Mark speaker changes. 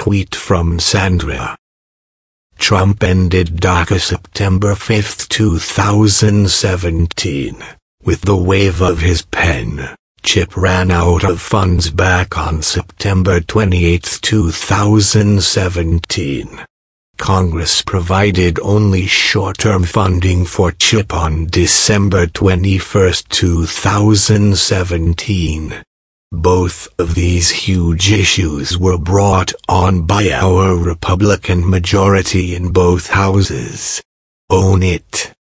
Speaker 1: tweet from Sandra. Trump ended DACA September 5, 2017. With the wave of his pen, Chip ran out of funds back on September 28, 2017. Congress provided only short-term funding for Chip on December 21, 2017. Both of these huge issues were brought on by our Republican majority in both houses. Own it.